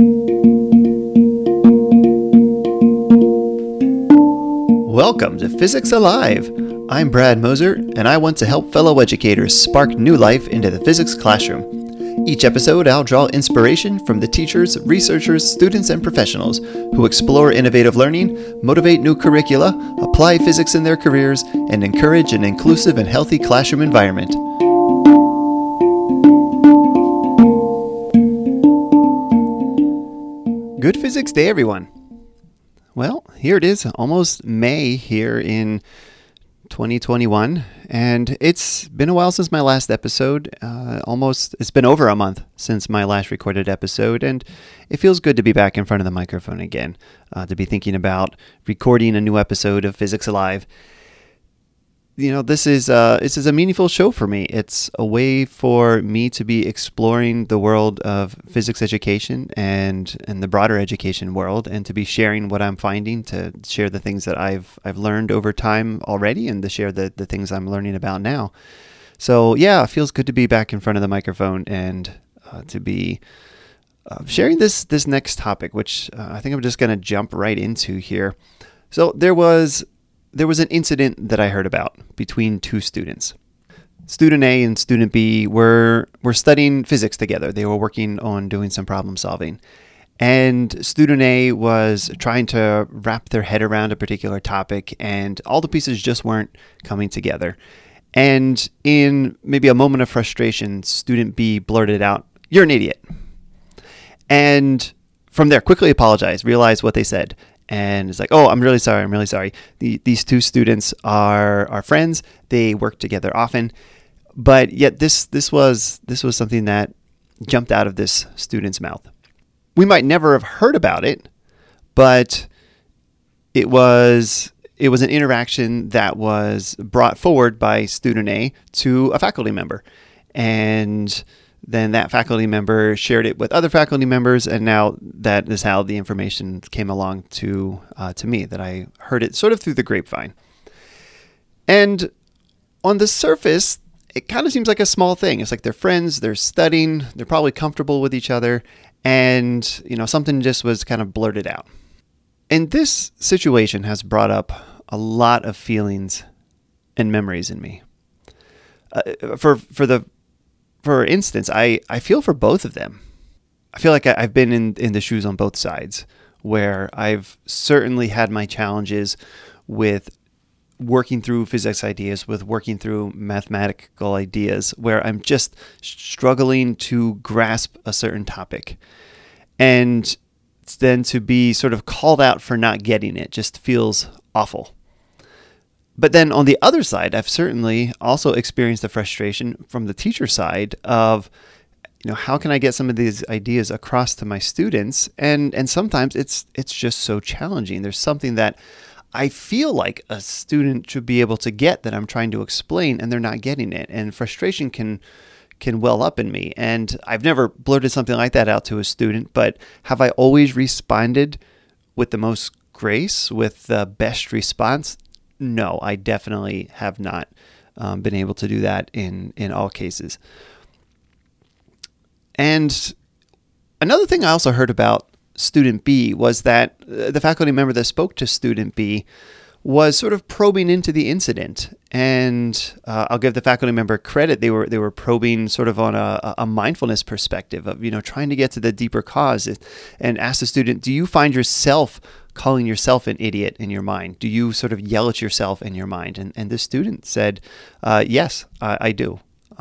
Welcome to Physics Alive! I'm Brad Moser, and I want to help fellow educators spark new life into the physics classroom. Each episode, I'll draw inspiration from the teachers, researchers, students, and professionals who explore innovative learning, motivate new curricula, apply physics in their careers, and encourage an inclusive and healthy classroom environment. Good Physics Day, everyone! Well, here it is, almost May here in 2021, and it's been a while since my last episode. It's been over a month since my last recorded episode, and it feels good to be back in front of the microphone again, to be thinking about recording a new episode of Physics Alive. You know, this is a meaningful show for me. It's a way for me to be exploring the world of physics education and the broader education world, and to be sharing what I'm finding, to share the things that I've learned over time already, and to share the things I'm learning about now. So yeah, it feels good to be back in front of the microphone and to be sharing this next topic, which I think I'm just going to jump right into here. So there was an incident that I heard about between two students. Student A and Student B were studying physics together. They were working on doing some problem solving. And Student A was trying to wrap their head around a particular topic, and all the pieces just weren't coming together. And in maybe a moment of frustration, Student B blurted out, "You're an idiot." And from there, quickly apologized, realized what they said. And it's like, "Oh, I'm really sorry. These two students are friends. They work together often." But yet this was something that jumped out of this student's mouth. We might never have heard about it, but it was an interaction that was brought forward by Student A to a faculty member. And then that faculty member shared it with other faculty members, and now that is how the information came along to me, that I heard it sort of through the grapevine. And on the surface, it kind of seems like a small thing. It's like they're friends, they're studying, they're probably comfortable with each other, and something just was kind of blurted out. And this situation has brought up a lot of feelings and memories in me. For instance, I feel for both of them. I feel like I've been in the shoes on both sides, where I've certainly had my challenges with working through physics ideas, with working through mathematical ideas, where I'm just struggling to grasp a certain topic. And then to be sort of called out for not getting it just feels awful. But then on the other side, I've certainly also experienced the frustration from the teacher side of, how can I get some of these ideas across to my students? And sometimes it's just so challenging. There's something that I feel like a student should be able to get that I'm trying to explain, and they're not getting it. And frustration can well up in me. And I've never blurted something like that out to a student, but have I always responded with the most grace, with the best response? No, I definitely have not been able to do that in all cases. And another thing I also heard about Student B was that the faculty member that spoke to Student B was sort of probing into the incident. And I'll give the faculty member credit. They were probing sort of on a mindfulness perspective of, trying to get to the deeper cause, and ask the student, do you find yourself calling yourself an idiot in your mind? Do you sort of yell at yourself in your mind? And the student said, yes, I do.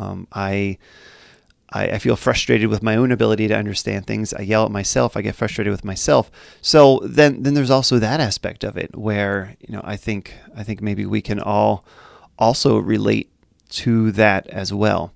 I feel frustrated with my own ability to understand things. I yell at myself. I get frustrated with myself. So then there's also that aspect of it where, I think maybe we can all also relate to that as well.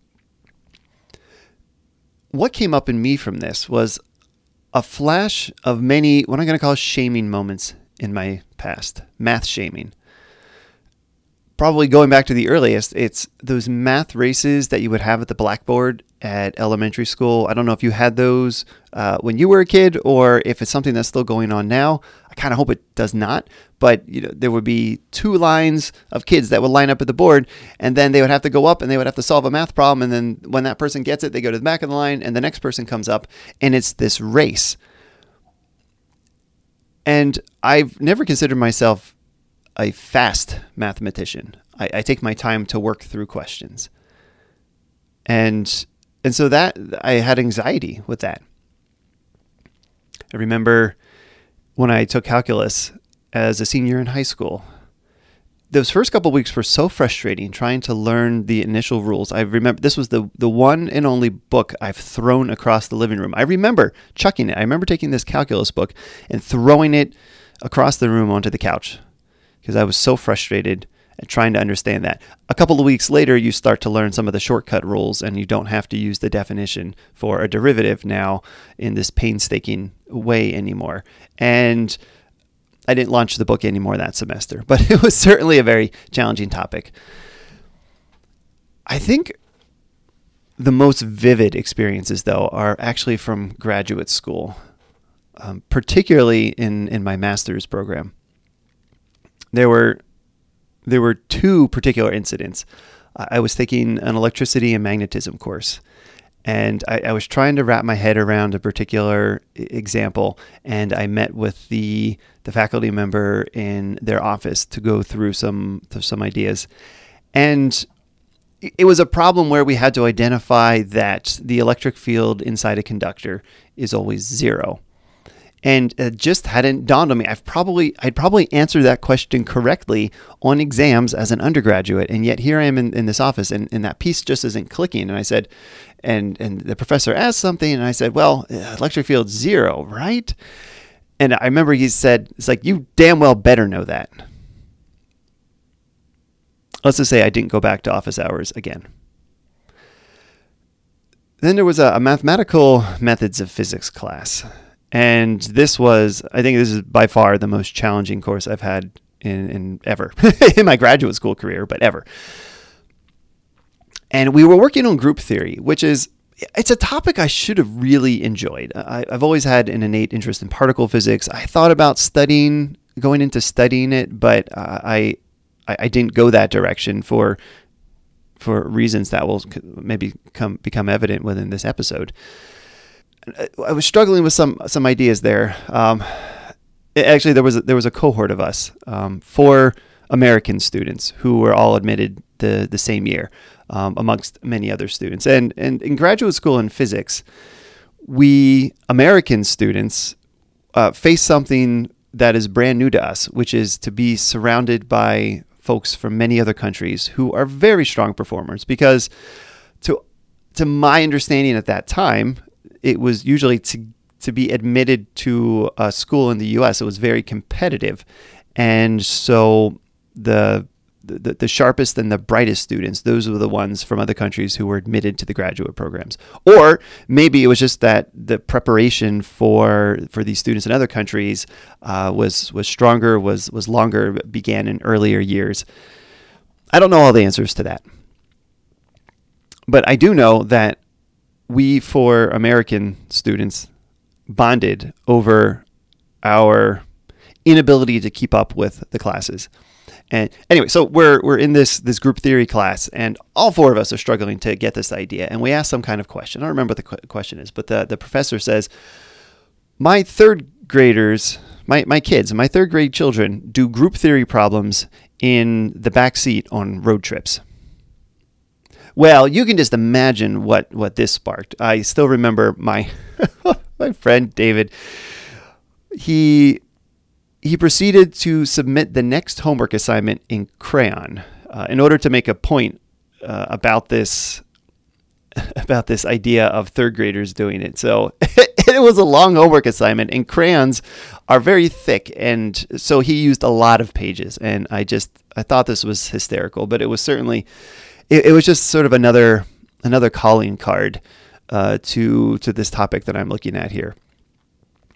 What came up in me from this was a flash of many, what I'm going to call shaming moments in my past, math shaming. probably going back to the earliest, it's those math races that you would have at the blackboard at elementary school. I don't know if you had those when you were a kid or if it's something that's still going on now. I kind of hope it does not. But there would be two lines of kids that would line up at the board, and then they would have to go up and they would have to solve a math problem. And then when that person gets it, they go to the back of the line and the next person comes up, and it's this race. And I've never considered myself a fast mathematician. I take my time to work through questions. And so that I had anxiety with that. I remember when I took calculus as a senior in high school, those first couple of weeks were so frustrating trying to learn the initial rules. I remember this was the one and only book I've thrown across the living room. I remember chucking it. I remember taking this calculus book and throwing it across the room onto the couch because I was so frustrated at trying to understand that. A couple of weeks later, you start to learn some of the shortcut rules and you don't have to use the definition for a derivative now in this painstaking way anymore. And I didn't launch the book anymore that semester, but it was certainly a very challenging topic. I think the most vivid experiences, though, are actually from graduate school, particularly in my master's program. There were two particular incidents. I was taking an electricity and magnetism course, and I was trying to wrap my head around a particular example, and I met with the faculty member in their office to go through some ideas. And it was a problem where we had to identify that the electric field inside a conductor is always zero. And it just hadn't dawned on me. I'd probably answered that question correctly on exams as an undergraduate, and yet here I am in this office, and that piece just isn't clicking. And I said, and the professor asked something, and I said, well, electric field zero, right? And I remember he said, it's like, you damn well better know that. Let's just say I didn't go back to office hours again. Then there was a mathematical methods of physics class. And I think this is by far the most challenging course I've had in ever, in my graduate school career, but ever. And we were working on group theory, it's a topic I should have really enjoyed. I've always had an innate interest in particle physics. I thought about going into studying it, but I didn't go that direction for reasons that will maybe become evident within this episode. I was struggling with some ideas there. Actually, there was a cohort of us, 4 American students who were all admitted the same year, amongst many other students. And in graduate school in physics, we American students face something that is brand new to us, which is to be surrounded by folks from many other countries who are very strong performers. Because to my understanding at that time, it was usually to be admitted to a school in the U.S. It was very competitive, and so the sharpest and the brightest students, those were the ones from other countries who were admitted to the graduate programs. Or maybe it was just that the preparation for these students in other countries was stronger, was longer, began in earlier years. I don't know all the answers to that, but I do know that we 4 American students bonded over our inability to keep up with the classes. And anyway, so we're in this group theory class, and all 4 of us are struggling to get this idea. And we ask some kind of question. I don't remember what the question is, but the professor says, my third graders, my kids, my third grade children do group theory problems in the back seat on road trips. Well, you can just imagine what this sparked. I still remember my my friend David. He proceeded to submit the next homework assignment in crayon in order to make a point about this idea of third graders doing it. So it was a long homework assignment, and crayons are very thick, and so he used a lot of pages. And I thought this was hysterical, but it was certainly. It was just sort of another calling card to this topic that I'm looking at here.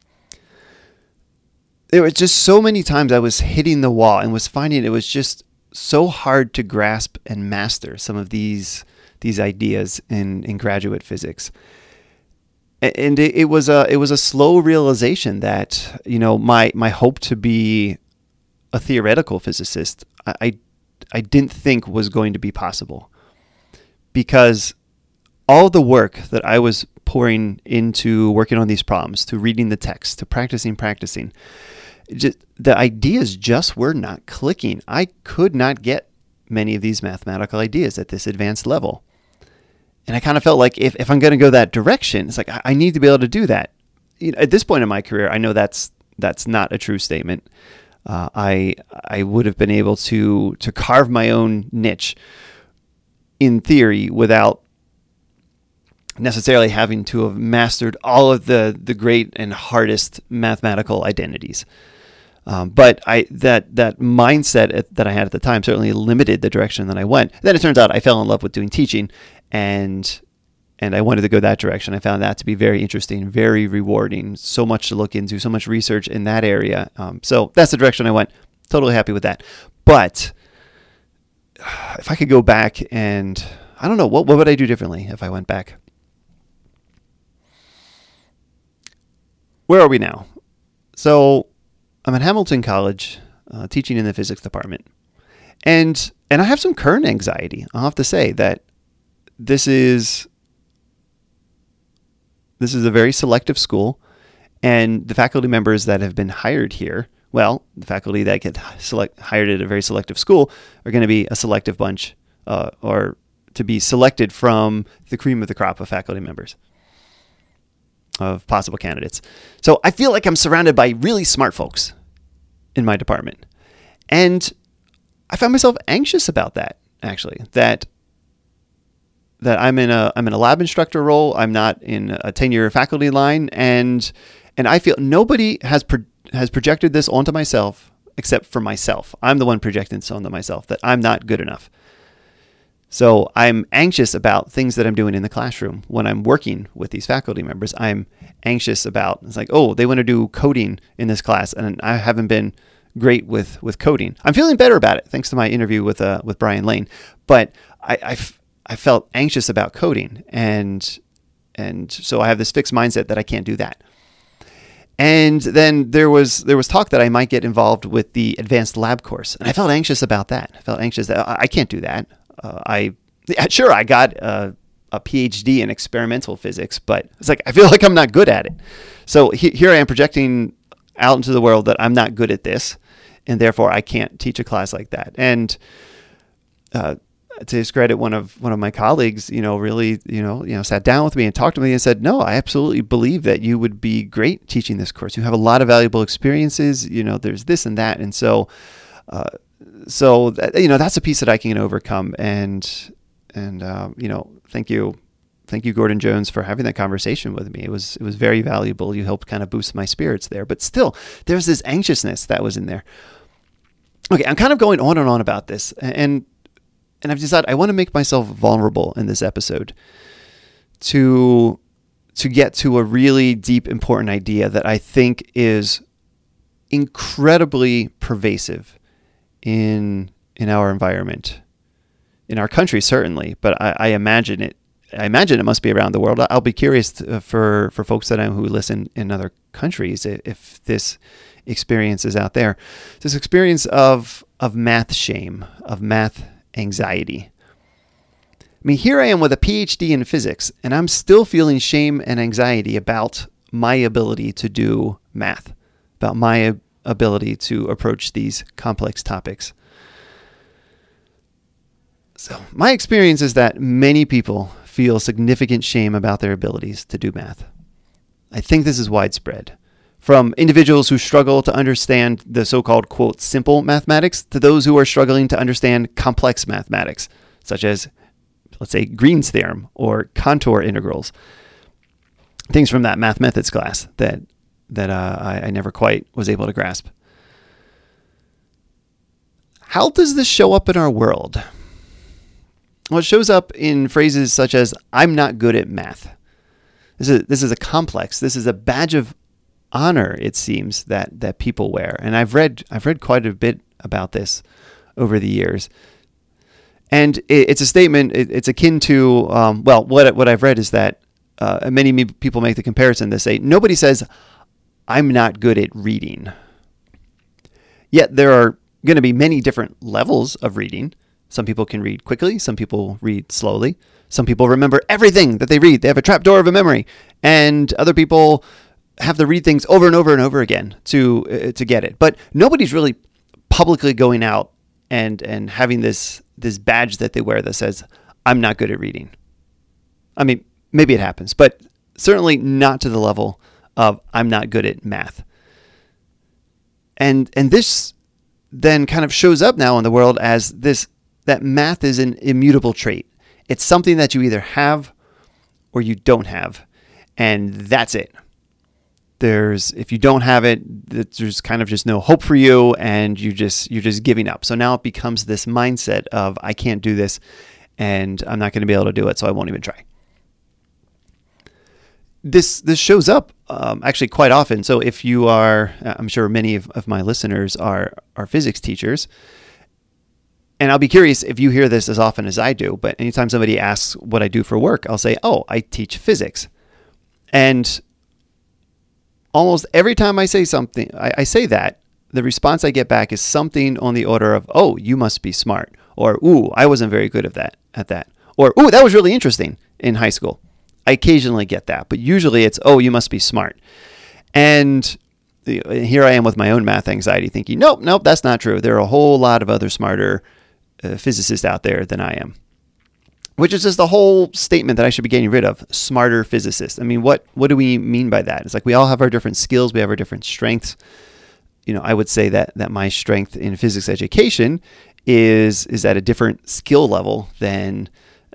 There were just so many times I was hitting the wall and was finding it was just so hard to grasp and master some of these ideas in graduate physics. And it was a slow realization that, my hope to be a theoretical physicist, I didn't think was going to be possible, because all the work that I was pouring into working on these problems, to reading the text, to practicing, the ideas just were not clicking. I could not get many of these mathematical ideas at this advanced level. And I kind of felt like if I'm going to go that direction, it's like I need to be able to do that. At this point in my career, I know that's not a true statement. I would have been able to carve my own niche in theory without necessarily having to have mastered all of the great and hardest mathematical identities. But that mindset that I had at the time certainly limited the direction that I went. Then it turns out I fell in love with doing teaching, and I wanted to go that direction. I found that to be very interesting, very rewarding, so much to look into, so much research in that area. So that's the direction I went. Totally happy with that. But if I could go back, and I don't know, what would I do differently if I went back? Where are we now? So I'm at Hamilton College, teaching in the physics department, and I have some current anxiety. I'll have to say that this is a very selective school, and the faculty members that have been hired here, well, the faculty that get hired at a very selective school are going to be a selective bunch, or to be selected from the cream of the crop of faculty members, of possible candidates. So I feel like I'm surrounded by really smart folks in my department. And I found myself anxious about that, actually, that I'm in a lab instructor role. I'm not in a tenure faculty line, and I feel nobody has projected this onto myself except for myself. I'm the one projecting this onto myself, that I'm not good enough. So I'm anxious about things that I'm doing in the classroom when I'm working with these faculty members. I'm anxious about, it's like, oh, they want to do coding in this class, and I haven't been great with coding. I'm feeling better about it thanks to my interview with Brian Lane, but I felt anxious about coding, and so I have this fixed mindset that I can't do that. And then there was talk that I might get involved with the advanced lab course, and I felt anxious about that. I felt anxious that I can't do that. I got a PhD in experimental physics, but it's like I feel like I'm not good at it. So here I am projecting out into the world that I'm not good at this, and therefore I can't teach a class like that. And to his credit, one of my colleagues, really, sat down with me and talked to me and said, "No, I absolutely believe that you would be great teaching this course. You have a lot of valuable experiences. There's this and that, and so." So that's a piece that I can overcome, and thank you, Gordon Jones, for having that conversation with me. It was very valuable. You helped kind of boost my spirits there, but still, there's this anxiousness that was in there. Okay, I'm kind of going on and on about this, and I've decided I want to make myself vulnerable in this episode to get to a really deep, important idea that I think is incredibly pervasive in our environment, in our country certainly, but I imagine it must be around the world. I'll be curious for folks that I know who listen in other countries if this experience is out there. This experience of math shame, of math anxiety. I mean, here I am with a PhD in physics, and I'm still feeling shame and anxiety about my ability to do math, about my ability to approach these complex topics. So my experience is that many people feel significant shame about their abilities to do math. I think this is widespread, from individuals who struggle to understand the so-called, quote, simple mathematics, to those who are struggling to understand complex mathematics, such as, let's say, Green's theorem or contour integrals. Things from that math methods class that I never quite was able to grasp. How does this show up in our world? Well, it shows up in phrases such as, I'm not good at math. This is a complex. This is a badge of honor, it seems, that people wear. And I've read quite a bit about this over the years. And it's a statement, it's akin to, what I've read is that many people make the comparison. They say, nobody says, I'm not good at reading. Yet there are going to be many different levels of reading. Some people can read quickly. Some people read slowly. Some people remember everything that they read. They have a trapdoor of a memory. And other people have to read things over and over and over again to get it. But nobody's really publicly going out and having this badge that they wear that says, I'm not good at reading. I mean, maybe it happens, but certainly not to the level of I'm not good at math. And this then kind of shows up now in the world as that math is an immutable trait. It's something that you either have or you don't have, and that's it. If you don't have it, there's kind of just no hope for you, and you're just giving up. So now it becomes this mindset of I can't do this, and I'm not going to be able to do it, so I won't even try. This shows up actually quite often. So if you are, I'm sure many of my listeners are physics teachers, and I'll be curious if you hear this as often as I do, but anytime somebody asks what I do for work, I'll say, oh, I teach physics. And almost every time I say something, I say that, the response I get back is something on the order of, oh, you must be smart, or, ooh, I wasn't very good at that, or, ooh, that was really interesting in high school. I occasionally get that, but usually it's, oh, you must be smart. And here I am with my own math anxiety thinking, nope, that's not true. There are a whole lot of other smarter physicists out there than I am. Which is just the whole statement that I should be getting rid of, smarter physicists. I mean, what do we mean by that? It's like we all have our different skills, we have our different strengths. I would say that my strength in physics education is at a different skill level than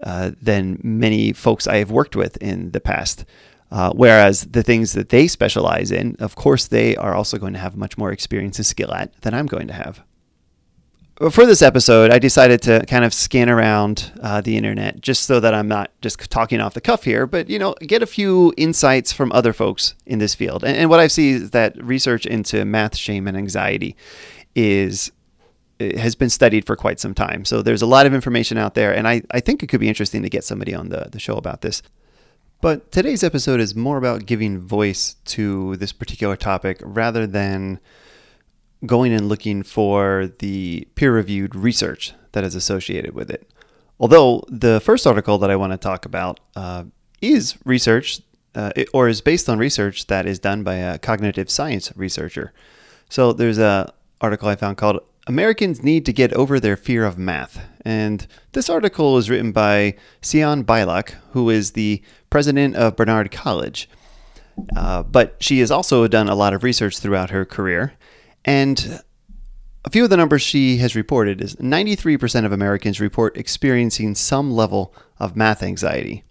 many folks I have worked with in the past. Whereas the things that they specialize in, of course, they are also going to have much more experience and skill at than I'm going to have. For this episode, I decided to kind of scan around the internet just so that I'm not just talking off the cuff here, but, get a few insights from other folks in this field. And what I see is that research into math shame and anxiety has been studied for quite some time. So there's a lot of information out there, and I think it could be interesting to get somebody on the show about this. But today's episode is more about giving voice to this particular topic rather than going and looking for the peer-reviewed research that is associated with it. Although the first article that I want to talk about is research, or is based on research that is done by a cognitive science researcher. So there's an article I found called Americans Need to Get Over Their Fear of Math. And this article was written by Sion Beilock, who is the president of Barnard College. But she has also done a lot of research throughout her career. And a few of the numbers she has reported is 93% of Americans report experiencing some level of math anxiety.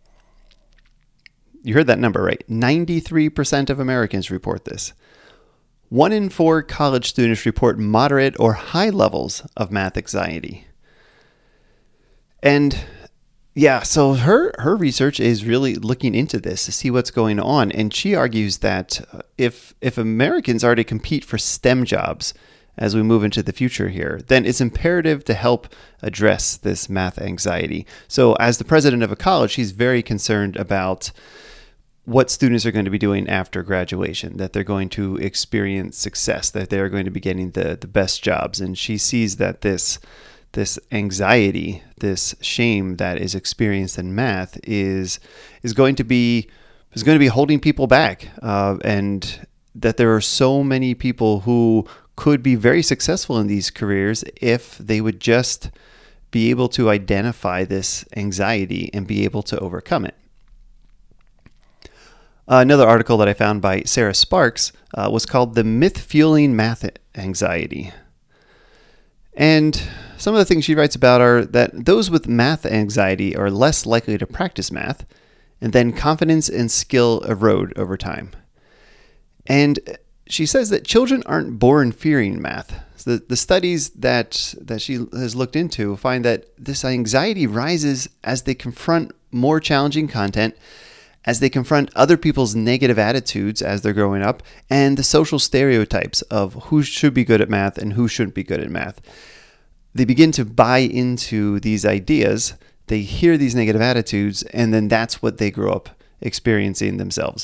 You heard that number right. 93% of Americans report this. 1 in 4 college students report moderate or high levels of math anxiety. And yeah, so her research is really looking into this to see what's going on. And she argues that if Americans are to compete for STEM jobs as we move into the future here, then it's imperative to help address this math anxiety. So as the president of a college, she's very concerned about what students are going to be doing after graduation, that they're going to experience success, that they're going to be getting the best jobs. And she sees that this anxiety, this shame that is experienced in math is going to be holding people back, and that there are so many people who could be very successful in these careers if they would just be able to identify this anxiety and be able to overcome it. Another article that I found by Sarah Sparks was called The Myth Fueling Math Anxiety. And some of the things she writes about are that those with math anxiety are less likely to practice math, and then confidence and skill erode over time. And she says that children aren't born fearing math. So the studies that she has looked into find that this anxiety rises as they confront more challenging content, as they confront other people's negative attitudes as they're growing up, and the social stereotypes of who should be good at math and who shouldn't be good at math. they begin to buy into these ideas, they hear these negative attitudes, and then that's what they grow up experiencing themselves.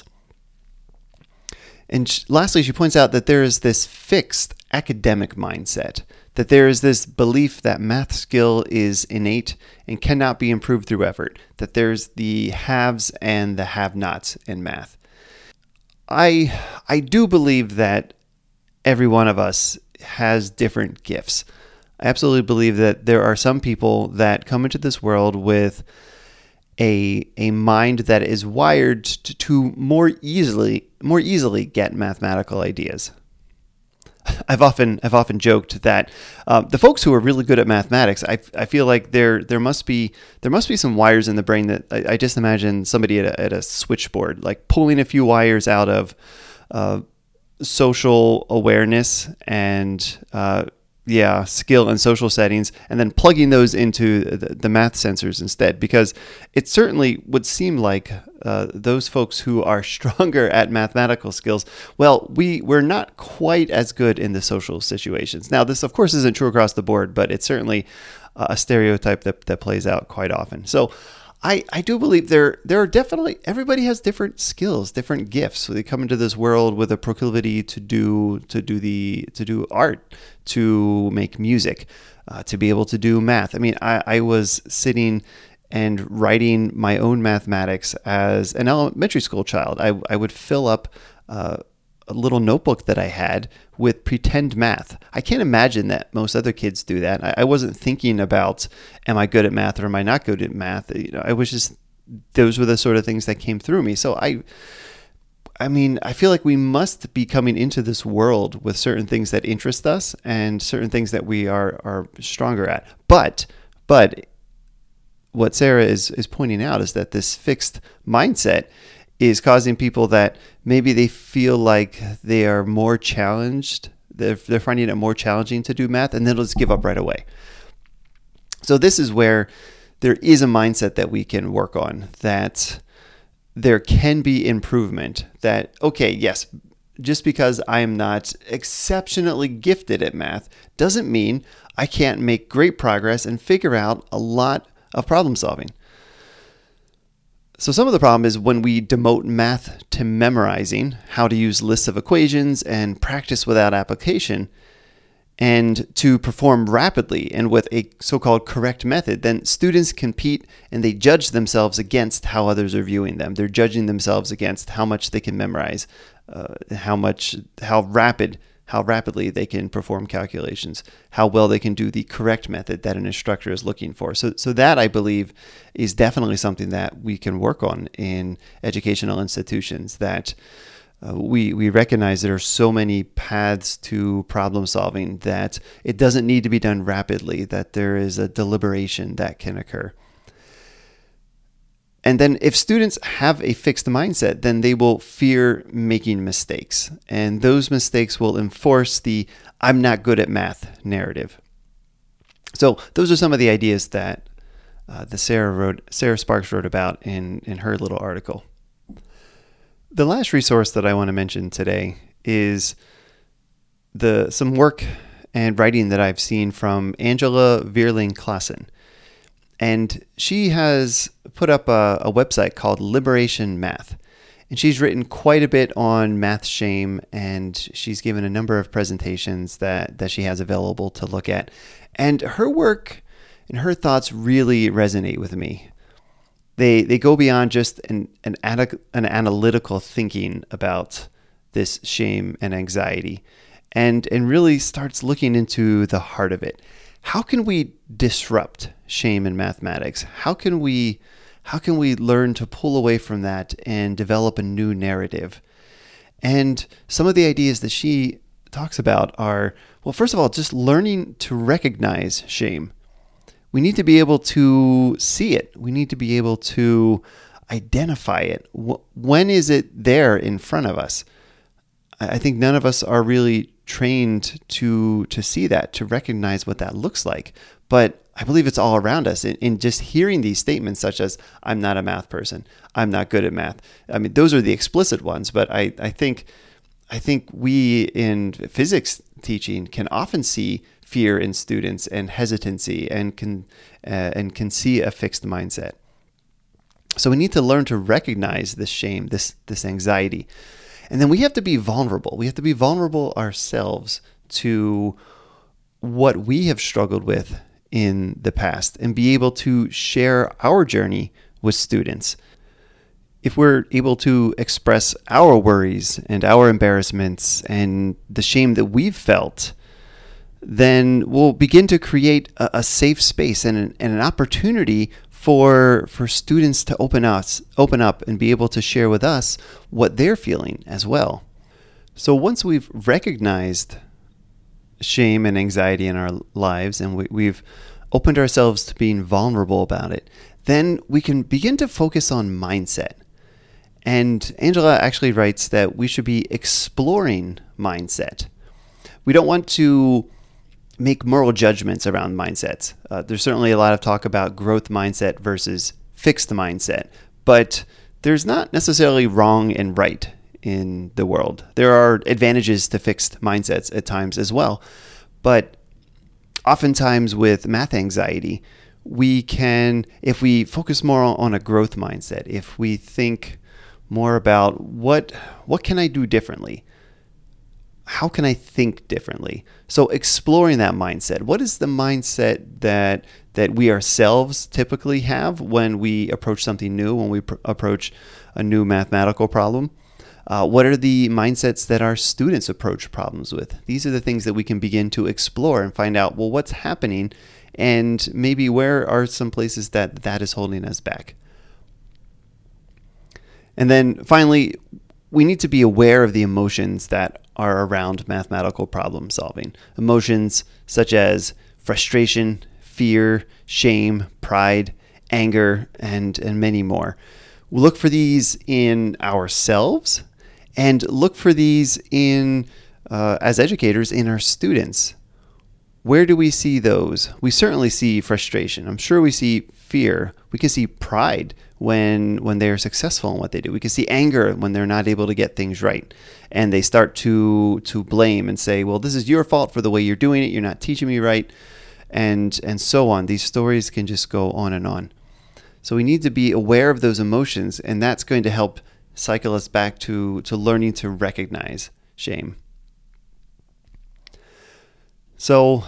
And lastly, she points out that there is this fixed academic mindset, that there is this belief that math skill is innate and cannot be improved through effort, that there's the haves and the have-nots in math. I do believe that every one of us has different gifts. I absolutely believe that there are some people that come into this world with a mind that is wired to more easily get mathematical ideas. I've often joked that the folks who are really good at mathematics, I feel like there must be some wires in the brain that I just imagine somebody at a switchboard, like pulling a few wires out of social awareness and skill and social settings, and then plugging those into the math sensors instead, because it certainly would seem like those folks who are stronger at mathematical skills, well, we're not quite as good in the social situations. Now, this, of course, isn't true across the board, but it's certainly a stereotype that plays out quite often. So I do believe there are definitely, everybody has different skills, different gifts. So they come into this world with a proclivity to do art, to make music, to be able to do math. I mean, I was sitting and writing my own mathematics as an elementary school child. I would fill up a little notebook that I had with pretend math. I can't imagine that most other kids do that. I wasn't thinking about, am I good at math or am I not good at math? I was just, those were the sort of things that came through me. So I mean, I feel like we must be coming into this world with certain things that interest us and certain things that we are stronger at. But what Sarah is pointing out is that this fixed mindset is causing people that maybe they feel like they are more challenged. They're finding it more challenging to do math, and then they'll just give up right away. So this is where there is a mindset that we can work on, that there can be improvement, that, okay, yes, just because I am not exceptionally gifted at math doesn't mean I can't make great progress and figure out a lot of problem solving. So some of the problem is when we demote math to memorizing how to use lists of equations and practice without application, and to perform rapidly and with a so-called correct method, then students compete and they judge themselves against how others are viewing them. They're judging themselves against how much they can memorize, how rapidly they can perform calculations, how well they can do the correct method that an instructor is looking for. So that, I believe, is definitely something that we can work on in educational institutions, that we recognize there are so many paths to problem solving that it doesn't need to be done rapidly, that there is a deliberation that can occur. And then if students have a fixed mindset, then they will fear making mistakes. And those mistakes will enforce the "I'm not good at math" narrative. So those are some of the ideas that Sarah Sparks wrote about in her little article. The last resource that I want to mention today is some work and writing that I've seen from Angela Vierling-Klassen. And she has put up a website called Liberation Math. And she's written quite a bit on math shame, and she's given a number of presentations that she has available to look at. And her work and her thoughts really resonate with me. They go beyond just an analytical thinking about this shame and anxiety, and really starts looking into the heart of it. How can we disrupt shame in mathematics? How can we learn to pull away from that and develop a new narrative? And some of the ideas that she talks about are, well, first of all, just learning to recognize shame. We need to be able to see it. We need to be able to identify it. When is it there in front of us? I think none of us are really trained to see that, to recognize what that looks like. But I believe it's all around us in just hearing these statements such as, "I'm not a math person. I'm not good at math." I mean, those are the explicit ones, but I think we in physics teaching can often see fear in students and hesitancy and can see a fixed mindset. So we need to learn to recognize this shame, this anxiety. And then we have to be vulnerable. We have to be vulnerable ourselves to what we have struggled with in the past and be able to share our journey with students. If we're able to express our worries and our embarrassments and the shame that we've felt, then we'll begin to create a safe space and an opportunity for students to open up and be able to share with us what they're feeling as well. So once we've recognized shame and anxiety in our lives and we've opened ourselves to being vulnerable about it, then we can begin to focus on mindset. And Angela actually writes that we should be exploring mindset. We don't want to make moral judgments around mindsets. There's certainly a lot of talk about growth mindset versus fixed mindset, but there's not necessarily wrong and right in the world. There are advantages to fixed mindsets at times as well, but oftentimes with math anxiety, we can, if we focus more on a growth mindset, if we think more about what can I do differently? How can I think differently? So exploring that mindset. What is the mindset that we ourselves typically have when we approach something new, when we approach a new mathematical problem? What are the mindsets that our students approach problems with? These are the things that we can begin to explore and find out, well, what's happening and maybe where are some places that is holding us back. And then finally, we need to be aware of the emotions that are around mathematical problem solving. Emotions such as frustration, fear, shame, pride, anger, and many more. We'll look for these in ourselves and look for these in, as educators, in our students. Where do we see those? We certainly see frustration. I'm sure we see fear. We can see pride when they're successful in what they do. We can see anger when they're not able to get things right. And they start to blame and say, well, this is your fault for the way you're doing it. You're not teaching me right. And so on. These stories can just go on and on. So we need to be aware of those emotions, and that's going to help cycle us back to learning to recognize shame. So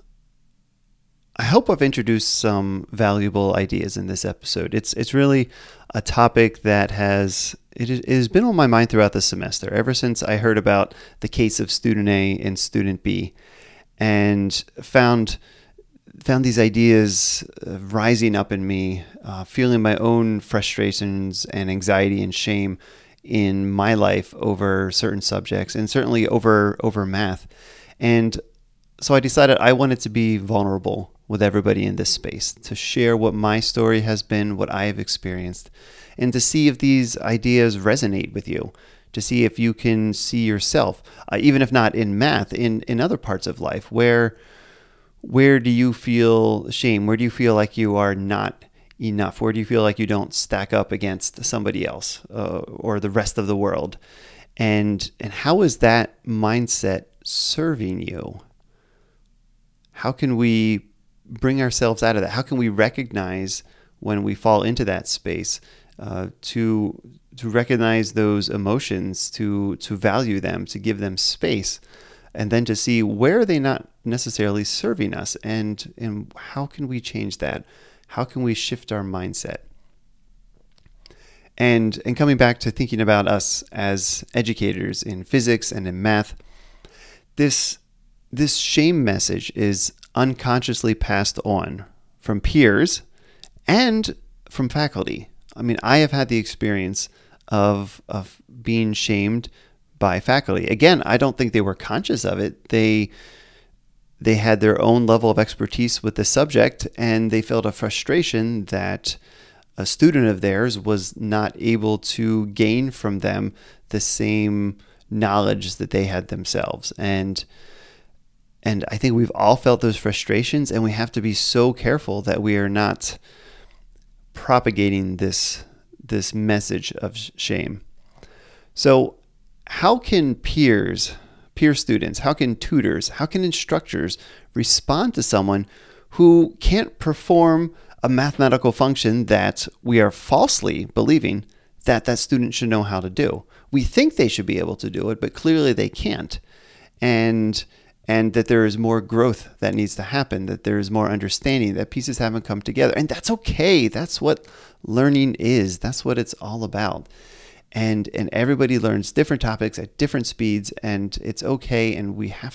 I hope I've introduced some valuable ideas in this episode. It's really a topic that has been on my mind throughout the semester, ever since I heard about the case of student A and student B, and found these ideas rising up in me, feeling my own frustrations and anxiety and shame in my life over certain subjects, and certainly over math. And so I decided I wanted to be vulnerable with everybody in this space, to share what my story has been, what I have experienced, and to see if these ideas resonate with you, to see if you can see yourself, even if not in math, in other parts of life. Where do you feel shame? Where do you feel like you are not enough? Where do you feel like you don't stack up against somebody else or the rest of the world? And how is that mindset serving you? How can we bring ourselves out of that? How can we recognize when we fall into that space, to recognize those emotions, to value them, to give them space, and then to see where are they not necessarily serving us, and how can we change that? How can we shift our mindset? And coming back to thinking about us as educators in physics and in math, this shame message is unconsciously passed on from peers and from faculty. I mean, I have had the experience of being shamed by faculty. Again, I don't think they were conscious of it. They had their own level of expertise with the subject, and they felt a frustration that a student of theirs was not able to gain from them the same knowledge that they had themselves. And I think we've all felt those frustrations, and we have to be so careful that we are not propagating this message of shame. So how can peers peer students, how can tutors, how can instructors respond to someone who can't perform a mathematical function that we are falsely believing that that student should know how to do? We think they should be able to do it, but clearly they can't. And that there is more growth that needs to happen, that there is more understanding, that pieces haven't come together. And that's okay. That's what learning is. That's what it's all about. And everybody learns different topics at different speeds, and it's okay. And we have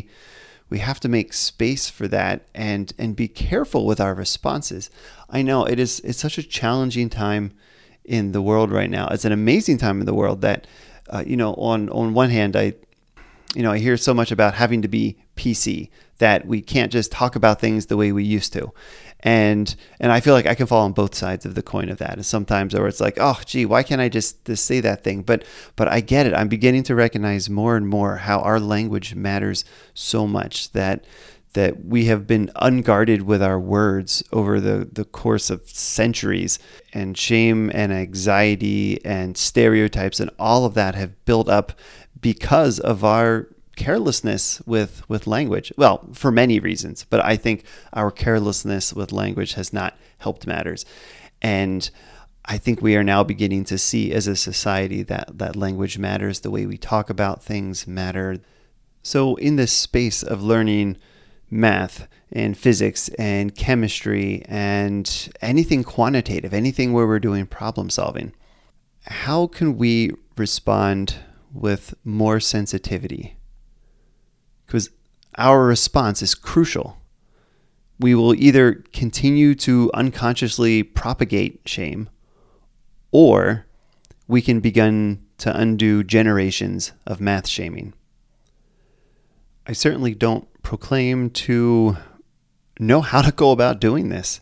to make space for that and be careful with our responses. I know it's such a challenging time in the world right now. It's an amazing time in the world that, on one hand, I hear so much about having to be PC, that we can't just talk about things the way we used to. And I feel like I can fall on both sides of the coin of that. And sometimes where it's like, oh, gee, why can't I just say that thing? But I get it. I'm beginning to recognize more and more how our language matters so much, that we have been unguarded with our words over the course of centuries, and shame and anxiety and stereotypes and all of that have built up because of our carelessness with language. Well, for many reasons, but I think our carelessness with language has not helped matters. And I think we are now beginning to see as a society that language matters. The way we talk about things matter. So in this space of learning math and physics and chemistry and anything quantitative, anything where we're doing problem solving, how can we respond with more sensitivity? Because our response is crucial. We will either continue to unconsciously propagate shame, or we can begin to undo generations of math shaming. I certainly don't proclaim to know how to go about doing this,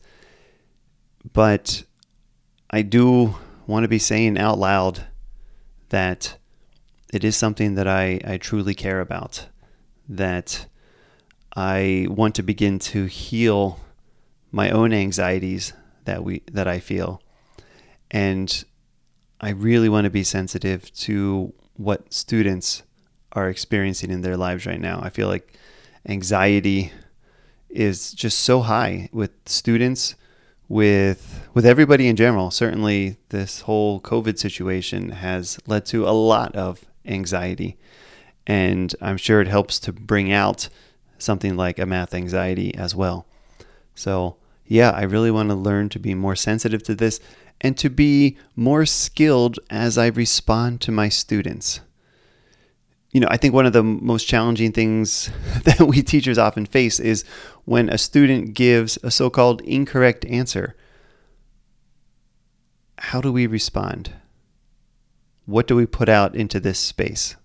but I do want to be saying out loud that it is something that I truly care about, that I want to begin to heal my own anxieties that I feel. And I really want to be sensitive to what students are experiencing in their lives right now. I feel like anxiety is just so high with students, with everybody in general. Certainly this whole COVID situation has led to a lot of anxiety, and I'm sure it helps to bring out something like a math anxiety as well. So yeah, I really want to learn to be more sensitive to this and to be more skilled as I respond to my students. I think one of the most challenging things that we teachers often face is when a student gives a so-called incorrect answer. How do we respond? What do we put out into this space?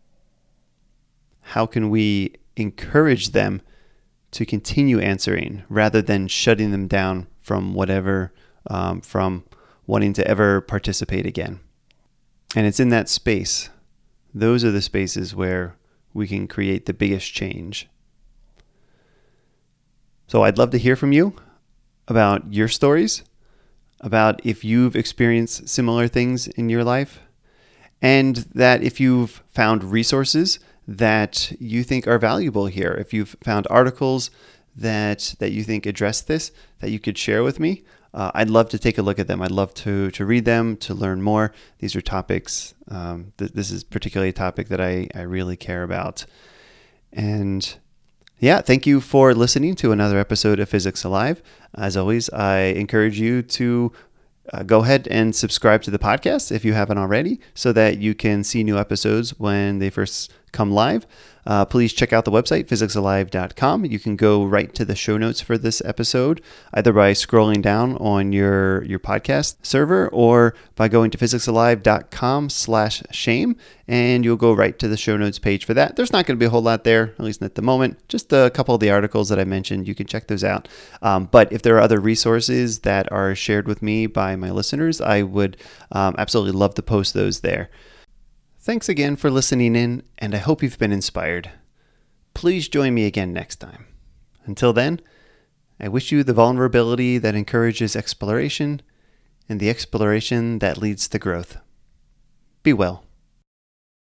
How can we encourage them to continue answering rather than shutting them down from from wanting to ever participate again? And it's in that space. Those are the spaces where we can create the biggest change. So I'd love to hear from you about your stories, about if you've experienced similar things in your life, and that if you've found resources that you think are valuable here, if you've found articles that you think address this, that you could share with me, I'd love to take a look at them. I'd love to read them, to learn more. These are topics, this is particularly a topic that I really care about. And yeah, thank you for listening to another episode of Physics Alive. As always, I encourage you to go ahead and subscribe to the podcast if you haven't already, so that you can see new episodes when they first come live. Please check out the website, physicsalive.com. You can go right to the show notes for this episode, either by scrolling down on your podcast server or by going to physicsalive.com/shame, and you'll go right to the show notes page for that. There's not going to be a whole lot there, at least at the moment. Just a couple of the articles that I mentioned. You can check those out. But if there are other resources that are shared with me by my listeners, I would absolutely love to post those there. Thanks again for listening in, and I hope you've been inspired. Please join me again next time. Until then, I wish you the vulnerability that encourages exploration and the exploration that leads to growth. Be well.